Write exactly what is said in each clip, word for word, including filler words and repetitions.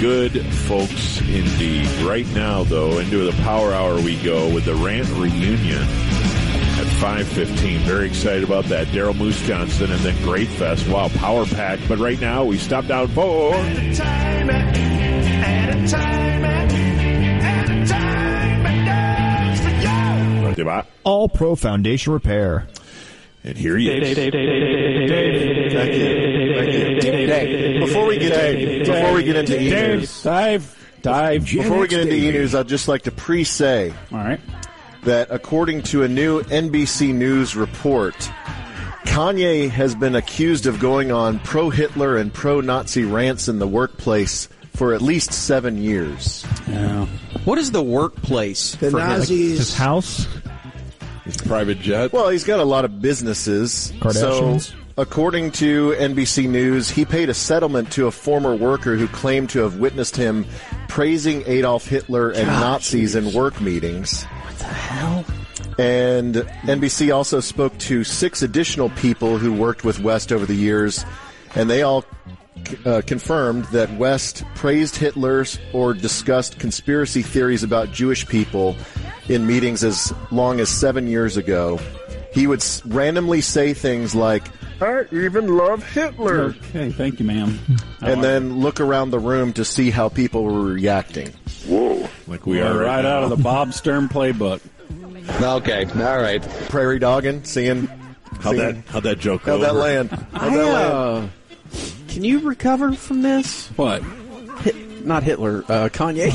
good folks indeed. Right now, though, into the Power Hour we go with the Rant Reunion at five fifteen. Very excited about that. Daryl Moose Johnston and then Great Fest. Wow, power pack. But right now, we stop down for... At a time, at a time, at a time, it does for you. All Pro Foundation Repair. And here he is. Dave, Dave, Dave, Dave, Dave. Thank you. Thank you. Dave. Before we get Dave, to, before we get into Dave, e-news, dive, dive. before we get into e-news, I'd just like to pre-say All right. that according to a new N B C News report, Kanye has been accused of going on pro-Hitler and pro-Nazi rants in the workplace for at least seven years. Yeah. What is the workplace The for him? Nazis. His house? His private jet. Well, he's got a lot of businesses. Kardashians. So, according to N B C News, he paid a settlement to a former worker who claimed to have witnessed him praising Adolf Hitler and God, Nazis geez. in work meetings. What the hell? And N B C also spoke to six additional people who worked with West over the years, and they all uh, confirmed that West praised Hitler's or discussed conspiracy theories about Jewish people in meetings as long as seven years ago. He would s- randomly say things like, "I even love Hitler," Okay, thank you, ma'am. and then look around the room to see how people were reacting. Whoa. Like we We are are right now. out of the Bob Stern playbook. Okay, all right. Prairie dogging, seeing How'd seeing- that, how'd that joke go how'd that over? land? How'd I, that land? uh, can you recover from this? What? Hit, not Hitler, uh, Kanye.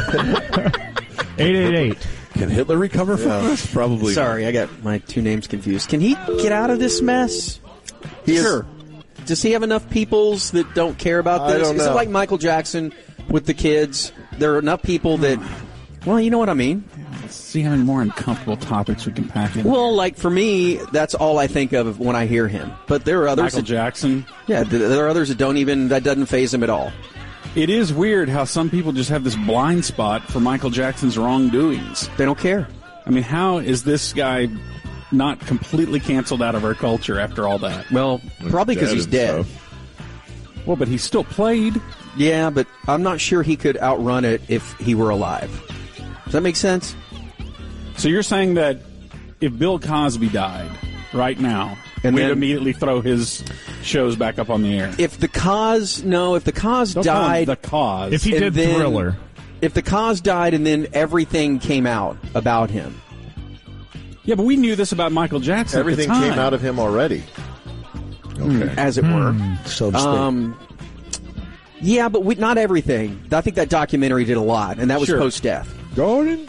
eight eight eight. Can Hitler recover from Yeah. this? Probably. Sorry, I got my two names confused. Can he get out of this mess? He is- Sure. Does he have enough peoples that don't care about I this? don't Is it know. like Michael Jackson with the kids? There are enough people that, well, you know what I mean. See how many more uncomfortable topics we can pack in. Well, like for me, that's all I think of when I hear him. But there are others. Michael That, Jackson. yeah, th- there are others that don't even that doesn't faze him at all. It is weird how some people just have this blind spot for Michael Jackson's wrongdoings. They don't care. I mean, how is this guy not completely canceled out of our culture after all that? Well, probably because Dead he's and dead. stuff. Well, but he still played. Yeah, but I'm not sure he could outrun it if he were alive. Does that make sense? So you're saying that if Bill Cosby died right now, And we'd then- immediately throw his shows back up on the air? If the cause, no, if the cause Don't call him died, the cause. If he And did then- Thriller. if the cause died and then everything came out about him. yeah, but we knew this about Michael Jackson. Everything at the came time. out of him already. Mm, as it were. so to speak. Um, yeah, but we, not everything. I think that documentary did a lot, and that was Sure. post-death. Gordon?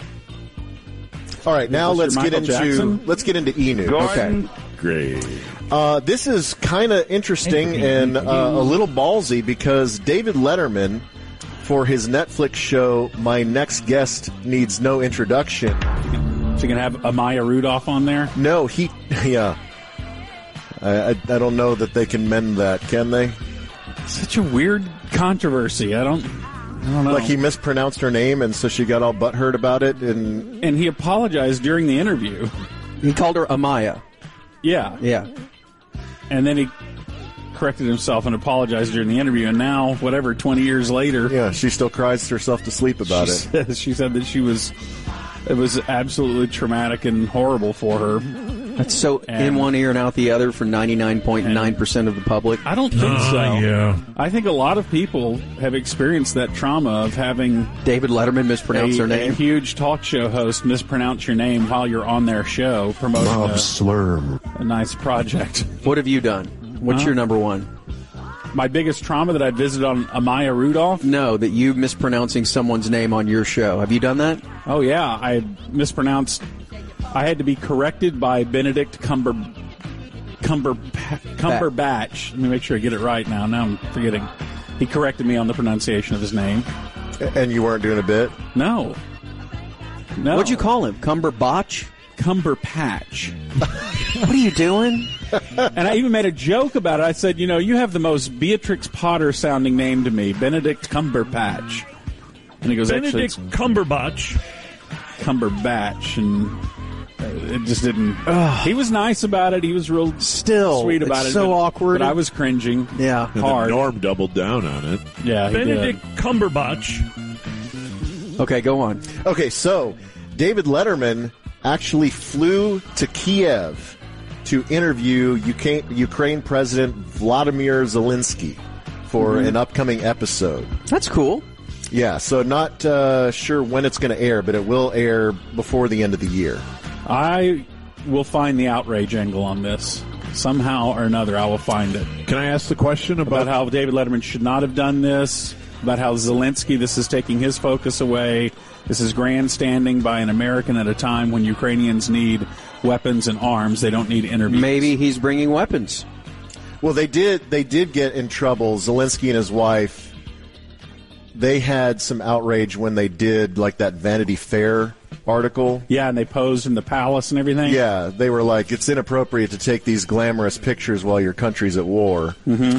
All right, now Was your let's get Michael into Jackson? let's get into e-news. Gordon? Great. Uh, this is kind of interesting and uh, a little ballsy because David Letterman, for his Netflix show My Next Guest Needs No Introduction. So you're going to have Amaya Rudolph on there? No, he, yeah. I, I, I don't know that they can mend that, can they? Such a weird controversy. I don't, I don't know. Like he mispronounced her name, and so she got all butthurt about it. And and he apologized during the interview. He called her Amaya. Yeah. Yeah. And then he corrected himself and apologized during the interview. And now, whatever, twenty years later, yeah, she still cries herself to sleep about she it. says, she said that she was, it was absolutely traumatic and horrible for her. That's so And- in one ear and out the other for ninety-nine point nine percent of the public. I don't think Uh, so. yeah. I think a lot of people have experienced that trauma of having David Letterman mispronounced a, her a name. huge talk show host mispronounce your name while you're on their show promoting a, Slurm. a nice project. What have you done? What's Huh? your number one? My biggest trauma that I visited on Amaya Rudolph. No, that you mispronouncing someone's name on your show. Have you done that? Oh yeah, I mispronounced. I had to be corrected by Benedict Cumber Cumber Cumberbatch. Let me make sure I get it right now. Now I'm forgetting. He corrected me on the pronunciation of his name. And you weren't doing a bit? No. No. What'd you call him? Cumberbotch? Cumberpatch. What are you doing? And I even made a joke about it. I said, you know, you have the most Beatrix Potter sounding name to me, Benedict Cumberpatch. And he goes, Benedict actually, it's Cumberbatch. Cumberbatch. And it just didn't. He was nice about it. He was real Still, sweet about it's it. so but, awkward. But I was cringing. Yeah. And then hard. Norm doubled down on it. Yeah, he Benedict did. Cumberbatch. Okay, go on. Okay, so David Letterman actually flew to Kiev to interview U K, Ukraine President Vladimir Zelensky for Mm-hmm. an upcoming episode. That's cool. Yeah, so not uh, sure when it's going to air, but it will air before the end of the year. I will find the outrage angle on this. Somehow or another, I will find it. Can I ask the question about, About how David Letterman should not have done this, about how Zelensky, this is taking his focus away. This is grandstanding by an American at a time when Ukrainians need weapons and arms. They don't need interviews. Maybe he's bringing weapons. Well, they did. They did get in trouble. Zelensky and his wife. They had some outrage when they did like that Vanity Fair article. Yeah, and they posed in the palace and everything. Yeah, they were like, it's inappropriate to take these glamorous pictures while your country's at war.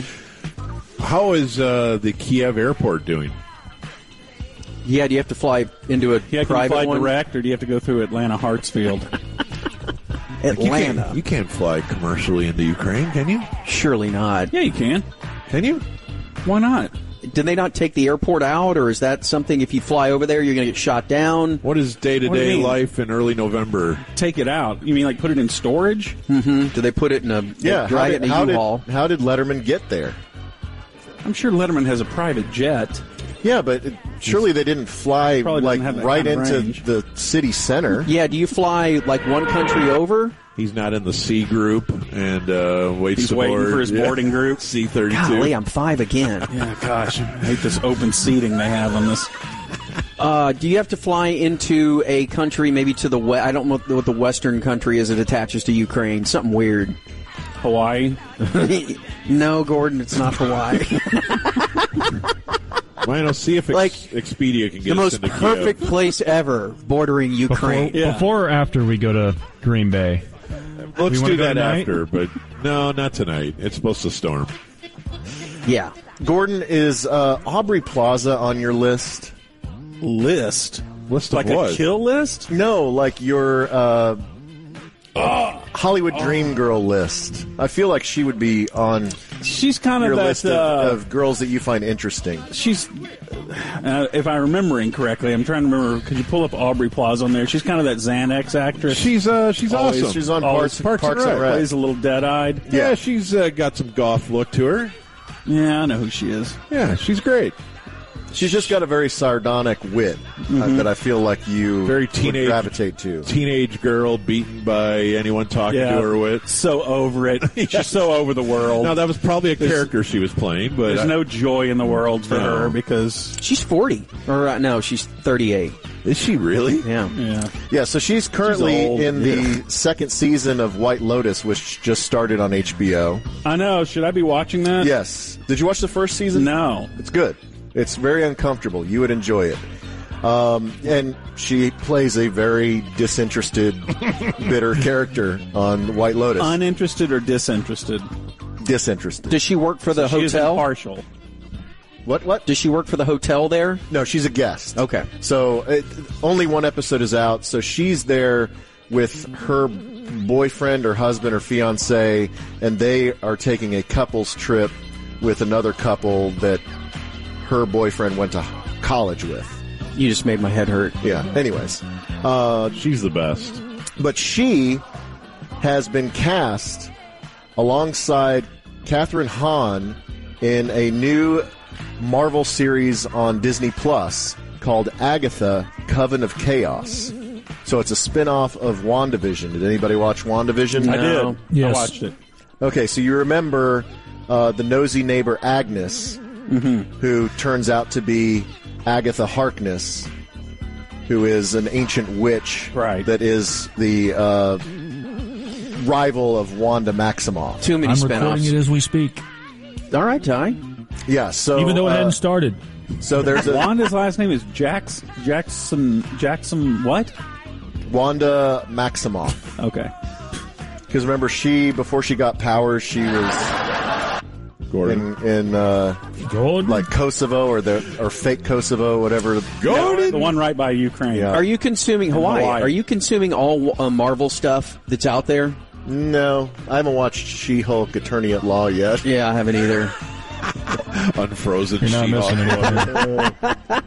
how is uh, the Kiev airport doing? Yeah, do you have to fly into a Yeah, can you private fly one? direct, or do you have to go through Atlanta Hartsfield? You Atlanta. can't, you can't fly commercially into Ukraine, can you? Surely not. Yeah, you can. Can you? Why not? Did they not take the airport out, or is that something if you fly over there, you're going to get shot down? What is What do you day-to-day mean? life in early November? Take it out. You mean like put it in storage? Do they put it in a Yeah, how drag did, it in a how, did, U-Haul? how did Letterman get there? I'm sure Letterman has a private jet. Yeah, but it, surely they didn't fly Probably like doesn't have that right kind of into range. the city center. Yeah, do you fly like one country over? He's not in the C group and uh, waits He's to waiting board. for his Yeah. boarding group. C thirty-two. Golly, I'm five again. Yeah, gosh, I hate this open seating they have on this. Uh, do you have to fly into a country, maybe to the west? I don't know what the western country is it attaches to Ukraine. Something weird. Hawaii. No, Gordon, it's not Hawaii. Well, see if Ex- Like, Expedia can get the us most into perfect Kiev. place ever, bordering Before, Ukraine. Yeah. before or after we go to Green Bay? Let's We wanna do go that tonight? after, but no, not tonight. It's supposed to storm. Yeah. Gordon, is uh, Aubrey Plaza on your list? List. List of Like what? a kill list? No, like your uh, Hollywood Dream Girl list. I feel like she would be on She's kind your of that. list of, uh, of girls that you find interesting. she's, uh, if I'm remembering correctly, I'm trying to remember. Could you pull up Aubrey Plaza on there? She's kind of that Xanax actress. She's uh, she's Always- awesome. She's on Always Parks, Parks and Parks and Rec. Rec. Plays a little dead-eyed. yeah, yeah. she's uh, got some goth look to her. Yeah, I know who she is. Yeah, she's great. She's just got a very sardonic wit uh, that I feel like you Very would teenage- gravitate to. Teenage girl beaten by anyone talking Yeah, to her with. so over it. She's so over the world. Now that was probably a character she was playing, but There's I- no joy in the world for No. her because, She's forty. Or uh, no, she's thirty-eight. is she really? Yeah. yeah. Yeah, so she's currently She's old. in the second season of White Lotus, which just started on H B O. I know. Should I be watching that? Yes. Did you watch the first season? No. It's good. It's very uncomfortable. You would enjoy it. Um, and she plays a very disinterested, bitter character on White Lotus. Uninterested or disinterested? disinterested. Does she work for the She is hotel? impartial. What? What? Does she work for the hotel there? No, she's a guest. Okay. So it, only one episode is out. So she's there with her boyfriend or husband or fiance, and they are taking a couple's trip with another couple that her boyfriend went to college with. You just made my head hurt. Yeah. Anyways, uh, She's the best. but she has been cast alongside Catherine Hahn in a new Marvel series on Disney Plus called Agatha, Coven of Chaos. So it's a spin-off of WandaVision. Did anybody watch WandaVision? I No. did. Yes. I watched it. Okay, so you remember uh, the nosy neighbor Agnes, who turns out to be Agatha Harkness, who is an ancient witch Right. that is the uh, rival of Wanda Maximoff. Too many I'm recording it spinoffs. as we speak, All right, Ty. Yeah, so even though it uh, hadn't started. so there's a Wanda's last name is Jax Jackson Jackson what? Wanda Maximoff. Okay. Because remember, she before she got powers, she was Gordon. in in uh, Gordon? like Kosovo or the or fake Kosovo, whatever. Gordon! The one right by Ukraine. Yeah. Are you consuming Hawaii? Hawaii. Are you consuming all uh, Marvel stuff that's out there? No, I haven't watched She-Hulk: Attorney at Law yet. Yeah, I haven't either. Unfrozen You're not She-Hulk. missing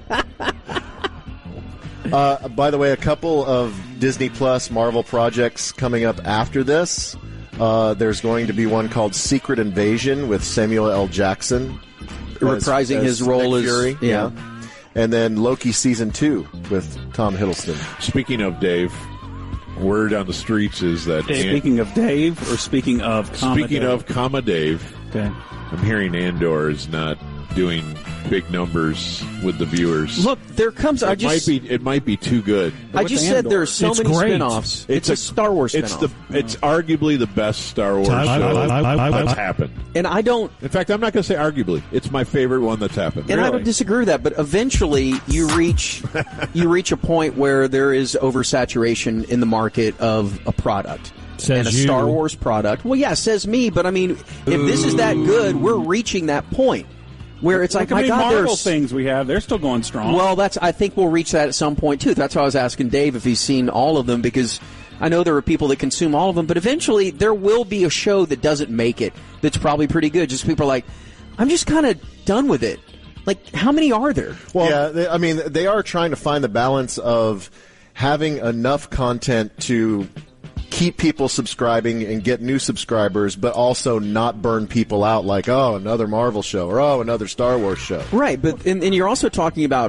anything. Uh, by the way, a couple of Disney Plus Marvel projects coming up after this. Uh, there's going to be one called Secret Invasion with Samuel L. Jackson Reprising his role Nick as- Fury. yeah. And then Loki season two with Tom Hiddleston. Speaking of Dave, word on the streets is that Speaking of Dave, or speaking of Comma speaking Dave? of comma Dave, Okay. I'm hearing Andor is not doing big numbers with the viewers. Look, there comes. it I just. might be it might be too good. I just said Andor? there's so It's many great. spin-offs. It's, a, Star Wars It's spin-off. the it's arguably the best Star Wars I- I- show I- I- I- that's I- happened. and I don't. In fact, I'm not going to say arguably. It's my favorite one that's happened. And I Really. don't disagree with that, but eventually you reach you reach a point where there is oversaturation in the market of a product. Says and a you. Star Wars product. Well, yeah, says me, but I mean, if this is that good, we're reaching that point where it's like, Look how my many God, Marvel there's things we have. They're still going strong. Well, that's. I think we'll reach that at some point too. That's why I was asking Dave if he's seen all of them, because I know there are people that consume all of them, but eventually there will be a show that doesn't make it. That's probably pretty good. Just people are like, I'm just kind of done with it. Like, how many are there? Well, yeah, they, I mean, they are trying to find the balance of having enough content to keep people subscribing and get new subscribers, but also not burn people out like, oh, another Marvel show or, oh, another Star Wars show. Right, but and, and you're also talking about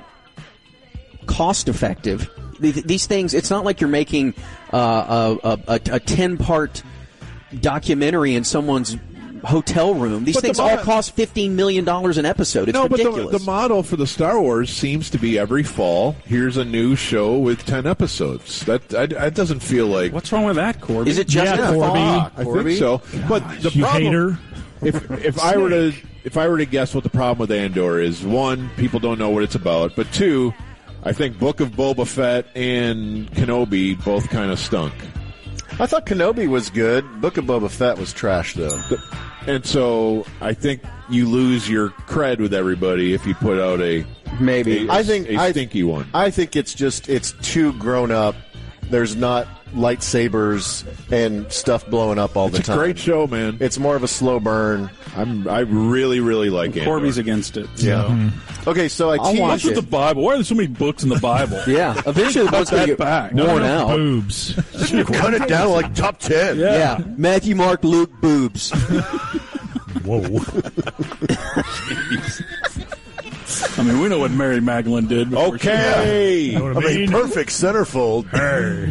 cost effective. These things, it's not like you're making uh, a, a, a ten-part documentary in someone's hotel room. These But the things mo- all cost fifteen million dollars an episode. It's no, but ridiculous. the, the model for the Star Wars seems to be every fall, here's a new show with ten episodes. That I, that doesn't feel like... What's wrong with that, Corby? Is it just Yeah, a Corby. fall? I think so. But the You problem, hater. if if I were to if I were to guess what the problem with Andor is, one, people don't know what it's about, but two, I think Book of Boba Fett and Kenobi both kind of stunk. I thought Kenobi was good. Book of Boba Fett was trash, though. And so I think you lose your cred with everybody if you put out a Maybe. a, I think a I, stinky one. I think it's just it's too grown up. There's not lightsabers and stuff blowing up all It's the a time. great show, man. It's more of a slow burn. I'm I really really like Andor. Corby's against it. Yeah. Mm-hmm. Okay, so I I'll teased. watch What's with it. the Bible? Why are there so many books in the Bible? Yeah, eventually the book's going to that back. get worn Enough out. Boobs. Cut it down like top ten. Yeah, Matthew, Mark, Luke, boobs. Whoa. I mean, we know what Mary Magdalene did. before she- Okay. You know what I I mean, mean? perfect centerfold. Hey.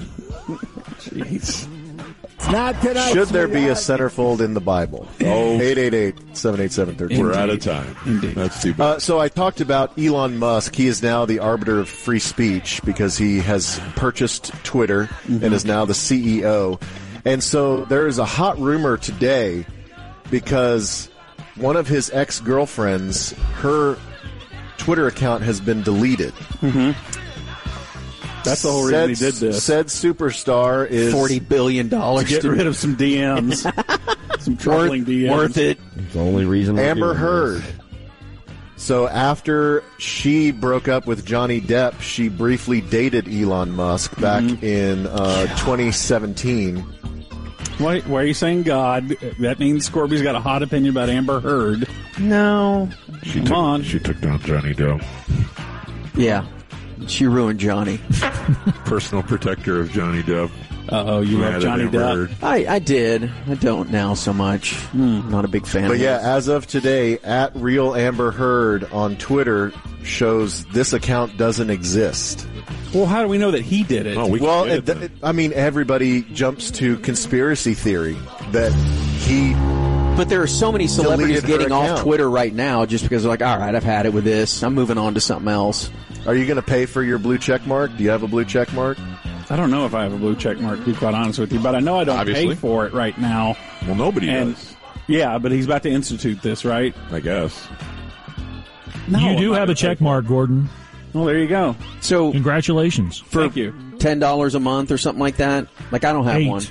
Should there be a centerfold in the Bible? Oh, eight eight eight, seven eight seven, one three. We're out of time. Indeed. That's too bad. Uh, so I talked about Elon Musk. He is now the arbiter of free speech because he has purchased Twitter and is now the C E O. And so there is a hot rumor today because one of his ex-girlfriends, her Twitter account has been deleted. That's the whole reason he Said- did this. Said superstar is Forty billion dollars. Get rid of some D Ms. Some troubling D Ms. Worth it. The only reason we're Amber doing Heard. this. So after she broke up with Johnny Depp, she briefly dated Elon Musk back in uh, twenty seventeen. Why, why are you saying God? That means Corby's got a hot opinion about Amber Heard. No. she Come on. She took down Johnny Depp. Yeah. She ruined Johnny. Personal protector of Johnny Depp. Uh-oh, you Mad love at Johnny Amber Depp. Heard. I, I did. I don't now so much. Mm, not a big fan But of yeah, his. as of today, at Real Amber Heard on Twitter shows this account doesn't exist. Well, how do we know that he did it? Oh, we Well, can get it, it then. it, I mean, everybody jumps to conspiracy theory that he. But there are so many celebrities Deleted her getting off account. Twitter right now just because they're like, all right, I've had it with this. I'm moving on to something else. Are you going to pay for your blue check mark? Do you have a blue check mark? I don't know if I have a blue check mark, to be quite honest with you, but I know I don't Obviously. pay for it right now. Well, nobody And does, yeah, but he's about to institute this, right? I guess. No, You I'm do not have gonna a check pay for it. mark, Gordon. Well, there you go. So Congratulations. for Thank you. ten dollars a month or something like that, like I don't have Eight. one.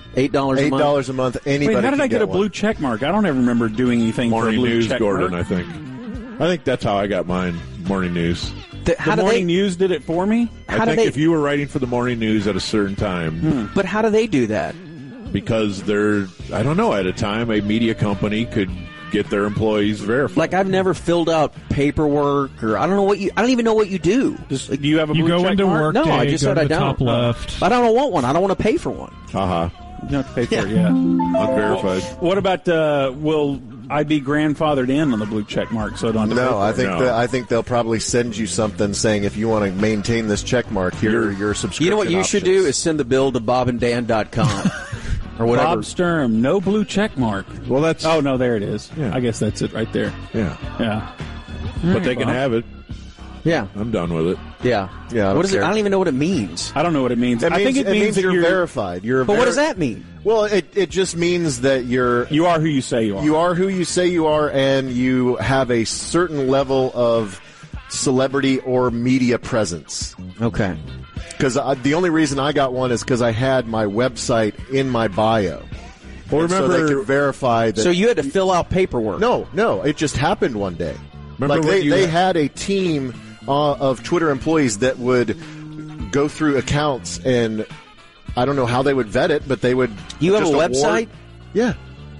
Eight dollars a Eight month. dollars a month. Anybody Wait, how did can I get a one. blue check mark? I don't ever remember doing anything for a Morning blue News, check Gordon, mark. I think. I think that's how I got mine. Morning News. The- how The do Morning they? News did it for me? How I do think they? if you were writing for the Morning News at a certain time, But how do they do that? because they're, I don't know, at a time a media company could get their employees verified. Like I've never filled out paperwork, or I don't know what you. I don't even know what you do. Just, do you have a You blue go check into mark? work No, day, I just go said to I the don't. top left. I don't want one. I don't want to pay for one. Haha. You don't have to pay for it, yeah. Unverified. What about, uh, will I be grandfathered in on the blue check mark so I don't have to pay No, for I it? think No. that, I think they'll probably send you something saying if you want to maintain this check mark, here are your subscription You know what you should do options. is send the bill to bob and dan dot com or whatever. Bob Sturm, no blue check mark. Well, that's Oh, no, there it is. Yeah. I guess that's it right there. yeah, Yeah. but they can Bob. have it. Yeah, I'm done with it. yeah, Yeah, I don't What is it? care. I don't even know what it means. I don't know what it means. It I means, think it, it means, means that you're, you're verified. You're a But what ver- does that mean? Well, it it just means that you're You are who you say you are. you are who you say you are, and you have a certain level of celebrity or media presence. Okay. Because the only reason I got one is because I had my website in my bio. Well, And so remember, they could verify that. So you had to fill out paperwork. no, no, it just happened one day. Remember like when they, you they had- had a team uh, of Twitter employees that would go through accounts, and I don't know how they would vet it, but they would. You have a just award- website? Yeah.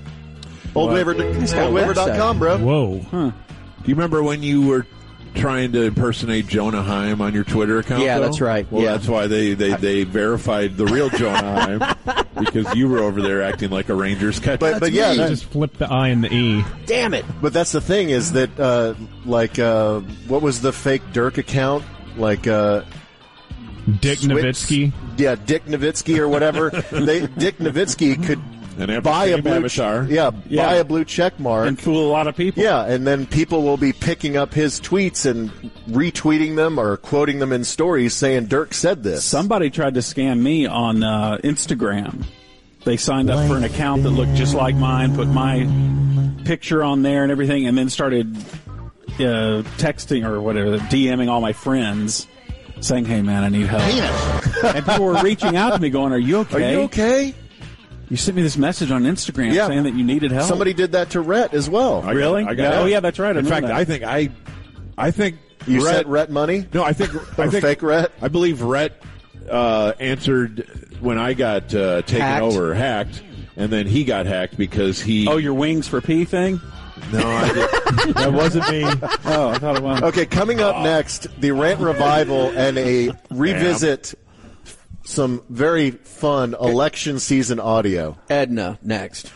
Old Waver, got a old waver dot com, bro. Whoa. do you remember when you were trying to impersonate Jonah Heim on your Twitter account? Yeah, though? that's right. Well, Yeah. that's why they, they, they verified the real Jonah Heim because you were over there acting like a Rangers catcher. But but yeah, You that- just flip the I and the E. Damn it. but that's the thing is that uh, like uh, what was the fake Dirk account? Like uh, Dick Switz- Nowitzki. Yeah, Dick Nowitzki or whatever. they Dick Nowitzki could And have buy the a same blue avatar. yeah, Yeah. buy a blue check mark. and fool a lot of people. Yeah, and then people will be picking up his tweets and retweeting them or quoting them in stories saying Dirk said this. Somebody tried to scam me on uh, Instagram. They signed up for an account that looked just like mine, put my picture on there and everything, and then started uh, texting or whatever, DMing all my friends saying, "Hey, man, I need help." And people were reaching out to me going, "Are you Are okay? you okay? You sent me this message on Instagram Yeah. saying that you needed help." Somebody did that to Rhett as well. I got- Really? I got Yeah. it. Oh, yeah, that's right. I In remember fact, that. I think I, I think You Rhett, sent Rhett money? No, I think I Or think fake Rhett? I believe Rhett uh, answered when I got uh, taken Hacked. over, hacked, and then he got hacked because he. Oh, your Wings for P thing? no, I did, that wasn't me. Oh, I thought it was. Okay, coming up next, the Rant Revival and a revisit some very fun election season audio. Edna next.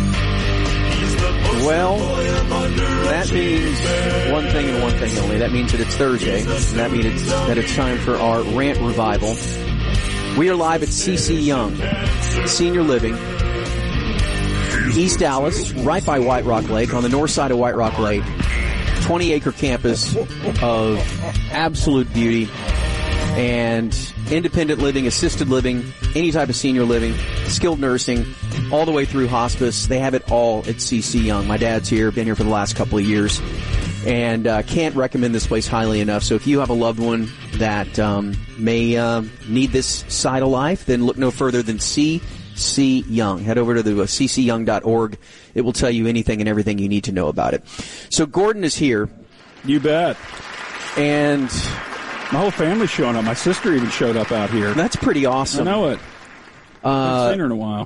Well, that means one thing and one thing only. That means that it's Thursday. And that means it's, that it's time for our Rant Revival. We are live at C C Young Senior Living, East Dallas, right by White Rock Lake, on the north side of White Rock Lake. twenty acre campus of absolute beauty and independent living, assisted living, any type of senior living, skilled nursing, all the way through hospice. They have it all at C C Young. My dad's here, been here for the last couple of years, and uh, can't recommend this place highly enough. So if you have a loved one that um, may uh, need this side of life, then look no further than C C Young. Head over to the uh, c c young dot org. It will tell you anything and everything you need to know about it. So Gordon is here, You bet. and My whole family's showing up. My sister even showed up out here. that's pretty I awesome. know it. I haven't seen her in a while.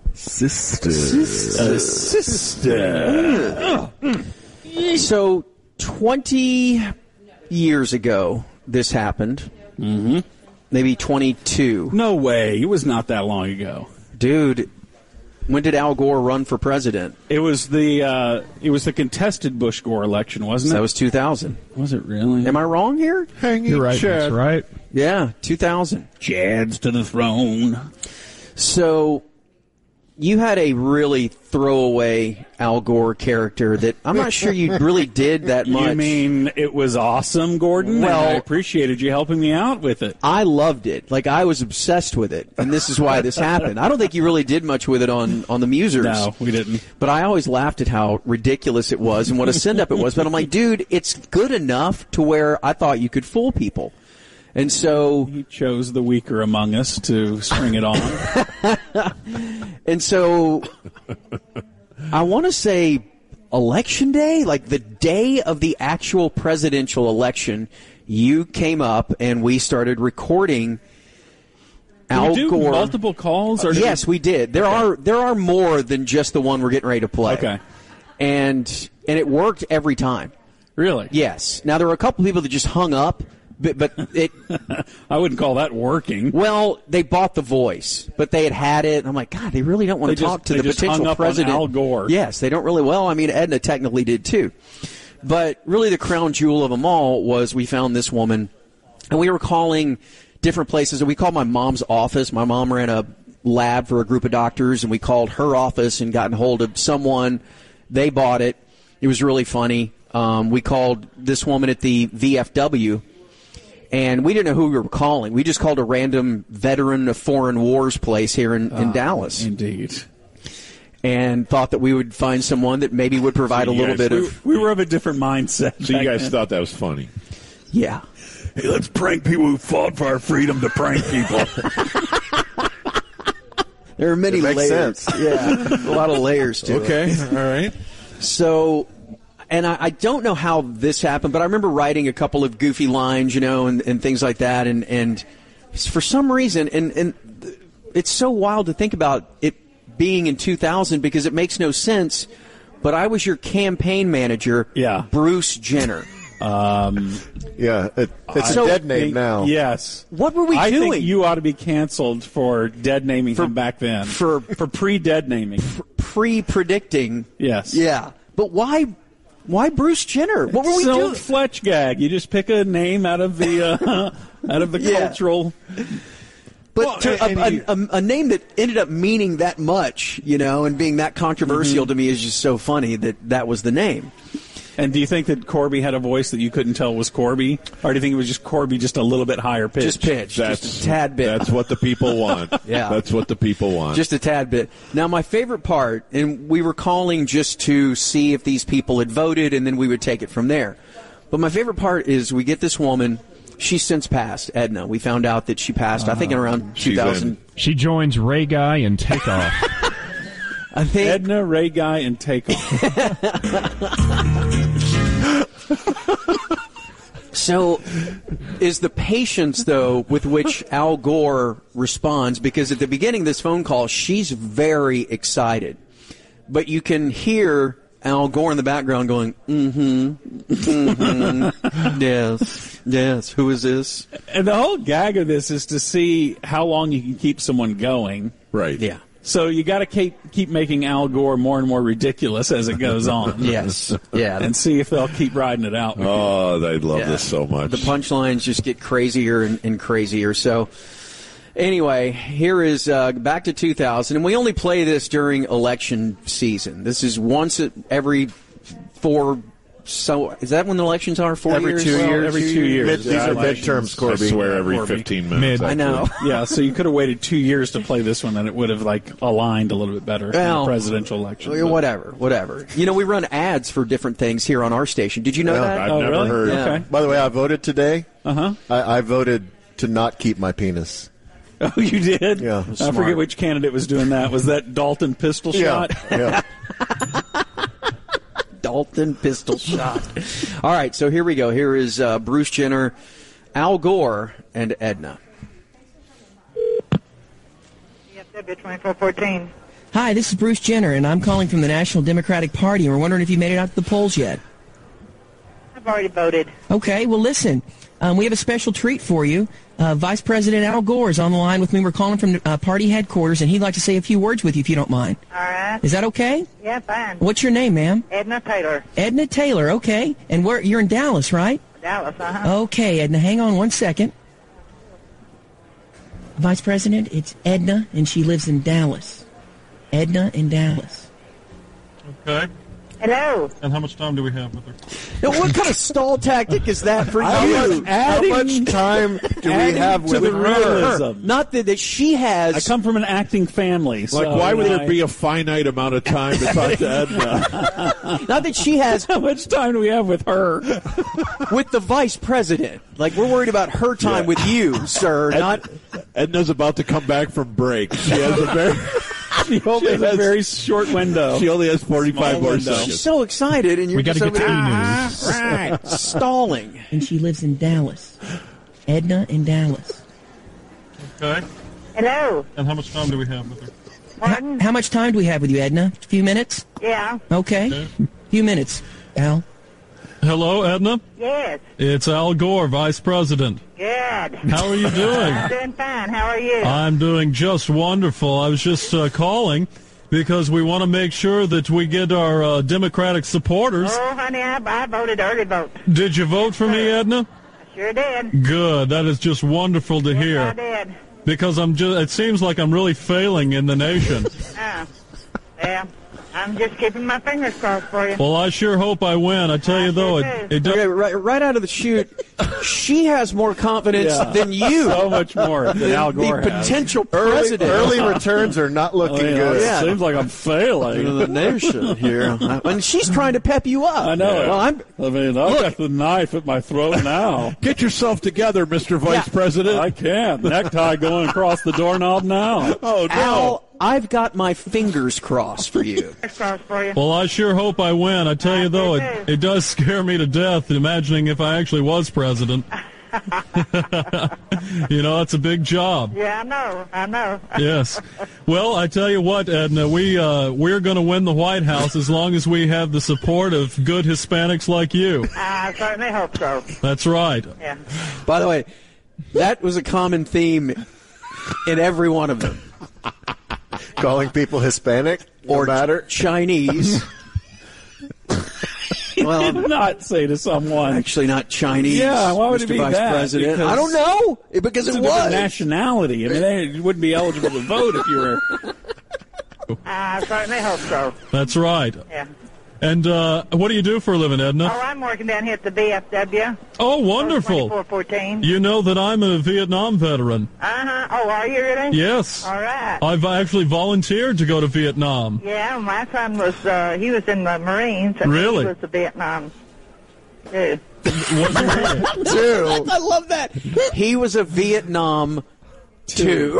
So twenty years ago, this happened. Mm-hmm. Maybe twenty-two. No way. It was not that long ago. Dude, when did Al Gore run for president? It was the uh, it was the contested Bush Gore election, wasn't it? That was two thousand. was it really? Am I wrong here? You're right. That's right. Yeah, two thousand. Chad's to the throne. So you had a really throwaway Al Gore character that I'm not sure you really did that much. You mean it was awesome, Gordon? Well- And I appreciated you helping me out with it. I loved it. Like, I was obsessed with it. And this is why this happened. I don't think you really did much with it on, on the Musers. No, we didn't. But I always laughed at how ridiculous it was and what a send-up it was. But I'm like, dude, it's good enough to where I thought you could fool people. And so he chose the weaker among us to string it on. And so I want to say election day, like the day of the actual presidential election, you came up and we started recording Al Did we do Gore. multiple calls? Or did yes, we... we did. There Okay. are there are more than just the one we're getting ready to play. Okay. And and it worked every time. Really? Yes. Now there were a couple people that just hung up, but but it. I wouldn't call that working. Well, they bought the voice, but they had had it. And I'm like, God, they really don't want They to just- talk to they the just potential hung up on president. Al Gore. Yes, they don't really. Well, I mean, Edna technically did too, but really the crown jewel of them all was we found this woman, and we were calling different places. And we called my mom's office. My mom ran a lab for a group of doctors, and we called her office and gotten hold of someone. They bought it. It was really funny. Um, we called this woman at the V F W, and we didn't know who we were calling. We just called a random veteran of foreign wars place here in, in Ah, Dallas. Indeed. And thought that we would find someone that maybe would provide So a you little guys- bit We, of, we were of a different mindset. So you back guys then. thought that was funny. yeah. Hey, let's prank people who fought for our freedom to prank people. There are many It makes layers. sense. Yeah, a lot of layers to it. Okay, all right. So, and I, I don't know how this happened, but I remember writing a couple of goofy lines, you know, and, and things like that. And, and for some reason, and, and it's so wild to think about it being in two thousand because it makes no sense. But I was your campaign manager, Yeah. Bruce Jenner. Um, Yeah, it, it's So- a dead name now. Yes. What were we I doing? think you ought to be canceled for dead naming him back then. for- for pre-dead naming. Pre-predicting. Yes. Yeah. But why, why Bruce Jenner? What were we It's an doing? old Fletch gag. You just pick a name out of the uh, out of the Yeah. cultural. But Well, to, and- a, and a, a, a name that ended up meaning that much, you know, and being that controversial to me is just so funny that that was the name. And do you think that Corby had a voice that you couldn't tell was Corby, or do you think it was just Corby, just a little bit higher pitch? Just pitch, That's just a tad bit. That's what the people want. Yeah. That's what the people want. Just a tad bit. Now, my favorite part, and we were calling just to see if these people had voted, and then we would take it from there. But my favorite part is we get this woman. She's since passed, Edna. We found out that she passed, I think, in around She's two thousand. She joins Ray Guy and Takeoff. I think. Edna, Ray Guy, and Takeoff. So, is the patience, though, with which Al Gore responds, because at the beginning of this phone call, she's very excited. But you can hear Al Gore in the background going, mm-hmm, mm-hmm, yes, yes, who is this? And the whole gag of this is to see how long you can keep someone going. right. Yeah. So you got to keep keep making Al Gore more and more ridiculous as it goes on. Yes, yeah. And see if they'll keep riding it out. with you. Oh, they love Yeah. this so much. The punchlines just get crazier and, and crazier. So, anyway, here is uh, back to two thousand, and we only play this during election season. This is once at every four. So, is that when the elections are? Four Every years? two Well, years. every two years. Mid- these Yeah, are elections. midterms, I Corby. swear every Corby. fifteen minutes. Mid. I know. Yeah, so you could have waited two years to play this one, and it would have like aligned a little bit better in Well, the presidential election. Well, But- whatever, whatever. You know, we run ads for different things here on our station. Did you know Yeah, that? I've Oh, never really? heard. Yeah. Okay. By the way, I voted today. Uh huh. I, I voted to not keep my penis. Oh, you did? Yeah. I Smart. forget which candidate was doing that. Was that Dalton pistol shot? Yeah. Dalton pistol shot. All right, so here we go. Here is uh, Bruce Jenner, Al Gore, and Edna. V F W twenty-four fourteen. Hi, this is Bruce Jenner, and I'm calling from the National Democratic Party, and we're wondering if you made it out to the polls yet. I've already voted. Okay, well, listen, um, we have a special treat for you. Uh, Vice President Al Gore is on the line with me. We're calling from uh, party headquarters, and he'd like to say a few words with you, if you don't mind. All right. Is that okay? Yeah, fine. What's your name, ma'am? Edna Taylor, Edna Taylor, okay. And where you're in Dallas, right? Dallas, uh-huh. Okay, Edna, hang on one second. Vice President, it's Edna, and she lives in Dallas. Edna in Dallas. Okay. Hello. And how much time do we have with her? Now, what kind of stall tactic is that for I you? was adding- How much time do we adding have to with the her? realism. Not that, that she has. I come from an acting family. So Like, why would I- there be a finite amount of time to talk to Edna? Not that she has How much time do we have with her? with the vice president. Like, we're worried about her time Yeah. with you, sir. Not. Edna's about to come back from break. She has a very, She only has a has- very short window. she only has forty-five Small more window. seconds. She's so excited, and you're We got just to get over to there news. right, stalling. And she lives in Dallas. Edna in Dallas. Okay. Hello. And how much time do we have with her? Pardon? How much time do we have with you, Edna? A few minutes? Yeah. Okay. Okay. few minutes, Al. Hello, Edna. Yes. It's Al Gore, Vice President. Good. How are you doing? I'm doing fine. How are you? I'm doing just wonderful. I was just uh, calling because we want to make sure that we get our uh, Democratic supporters. Oh, honey, I, I voted early vote. Did you vote for me, Edna? I sure did. Good. That is just wonderful to Yes, I hear. did. Because I'm just. It seems like I'm really failing in the nation. Uh, yeah. I'm just keeping my fingers crossed for you. Well, I sure hope I win. I tell you though, it, it does. Okay, right, right out of the chute, she has more confidence Yeah. than you. So much more than Al Gore the has. potential Early, president. early returns are not looking Oh, yeah. good. Yeah. Seems like I'm failing. of the nation here. And she's trying to pep you up. I know it. Well, I'm, I mean, I've got the knife at my throat now. Get yourself together, Mister Vice Yeah. President. I can't. Necktie going across the doorknob now. oh, no. Al, I've got my fingers crossed for you. Fingers crossed for you. Well, I sure hope I win. I tell you though, it, it does scare me to death imagining if I actually was president. You know, it's a big job. Yeah, I know. I know. Yes. Well, I tell you what, Edna, we uh, we're going to win the White House as long as we have the support of good Hispanics like you. I certainly hope so. That's right. Yeah. By the way, that was a common theme in every one of them. Calling people Hispanic or Or matter. Chinese. Well, Did not say to someone. actually not Chinese. Yeah, why would Mister it be Vice that? President. Because I don't know. It- Because It's it a different was. nationality. I mean, they, you wouldn't be eligible to vote if you were. I certainly hope so. That's right. Yeah. And uh, what do you do for a living, Oh, Edna? I'm working down here at the V F W. Oh, wonderful. twenty-four fourteen. You know that I'm a Vietnam veteran. Uh-huh. Oh, are you really? Yes. All right. I've actually volunteered to go to Vietnam. Yeah, my son was, uh, he was in the Marines. And Really? He was a Vietnam, too. I love that. He was a Vietnam too.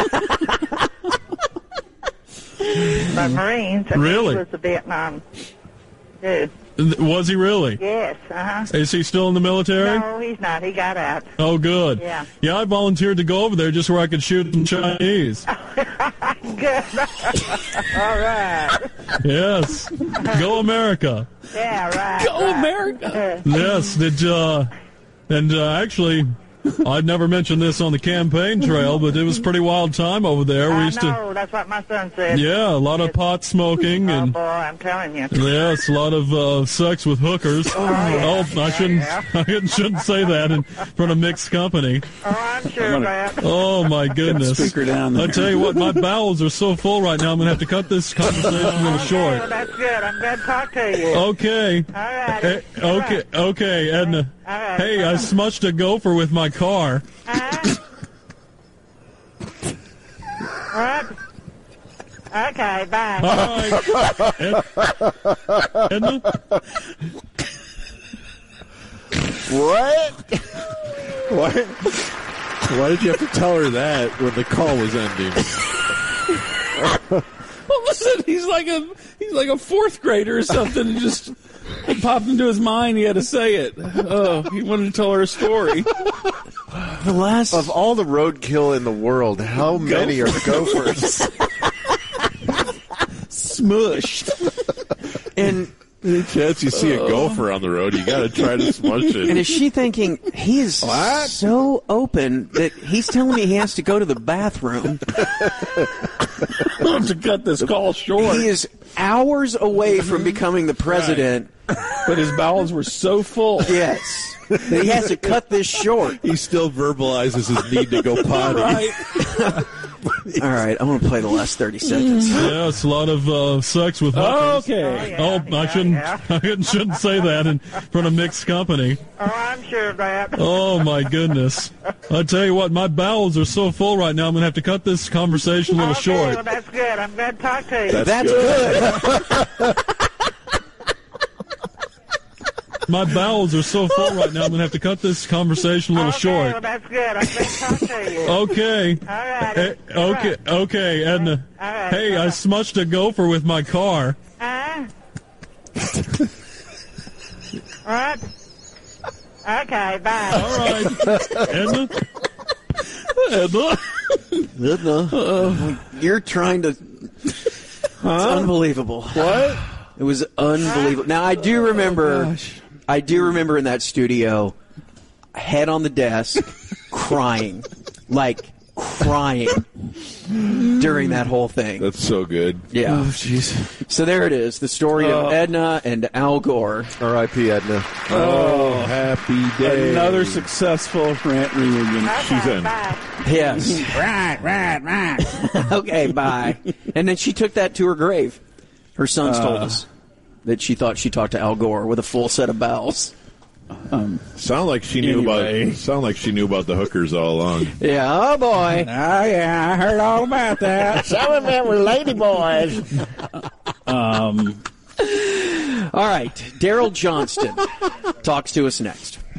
The Marines. And Really? He was a Vietnam, too. Was he really? Yes, uh-huh. Is he still in the military? No, he's not. He got out. Oh, good. Yeah. Yeah, I volunteered to go over there just where I could shoot in Chinese. Good. All right. Yes. Go America. Yeah, right. Go right. America. Yes. Did uh, and uh, actually, I'd never mentioned this on the campaign trail, but it was a pretty wild time over there. We I used to, know. That's what my son said. yeah, a lot of pot smoking Oh, and. boy, I'm telling you. Yes, a lot of uh, sex with hookers. Oh, yeah. I shouldn't, Yeah. I shouldn't say that in front of mixed company. Oh, I'm sure of that. Oh my goodness! Speaker down I there. tell you what, my bowels are so full right now. I'm gonna have to cut this conversation a little Well, short. that's good. I'm glad to talk to you. Okay. All right. Eh, okay. Okay, Edna. All right. Hey, I smudged a gopher with my car. Uh-huh. All right. Okay, bye. All right. Ed- Edna. What? Why, why did you have to tell her that when the call was ending? All of a sudden, he's like a he's like a fourth grader or something. And just it popped into his mind. He had to say it. Oh, he wanted to tell her a story. The last Of all the roadkill in the world, how many are gophers? Smushed. and Any chance you see a gopher on the road, you got to try to smush and it. is she thinking he is so open that he's telling me he has to go to the bathroom? To cut this call short. He is hours away from becoming the president. But his bowels were so full. Yes, that he has to cut this short. He still verbalizes his need to go potty. Right. All right, I'm going to play the last thirty seconds. Yeah, it's a lot of uh, sex with hookers. Okay. Oh, I shouldn't. I shouldn't say that in front of mixed company. Oh, I'm sure of that. Oh my goodness! I tell you what, my bowels are so full right now. I'm going to have to cut this conversation a little Okay, short. well, that's good. I'm glad to talk to you. That's, That's good. good. My bowels are so full right now. I'm going to have to cut this conversation a little okay, short. well, that's good. I'm glad to talk to you. Okay. All right. Eh, okay. Okay. Edna. All right. Hey, I smushed a gopher with my car. Uh, what? Okay, bye. All right. Edna. Edna. Edna. Uh, You're trying to. It's unbelievable. What? It was unbelievable. Now I do remember. Oh, I do remember in that studio, head on the desk, crying, like crying during that whole thing. That's so good. Yeah. Oh, jeez. So there it is, the story Oh. of Edna and Al Gore. R I P Edna. Oh, happy day. Another successful rant reunion. She's in. Bye. Yes. Right, right, right. Okay, bye. And then she took that to her grave. Her sons told Uh. us that she thought she talked to Al Gore with a full set of bowels. Sound like she knew Anyway. about. Sound like she knew about the hookers all along. Yeah, oh boy. Oh, yeah, I heard all about that. Some of them were ladyboys. Um, All right, Daryl Johnston talks to us next.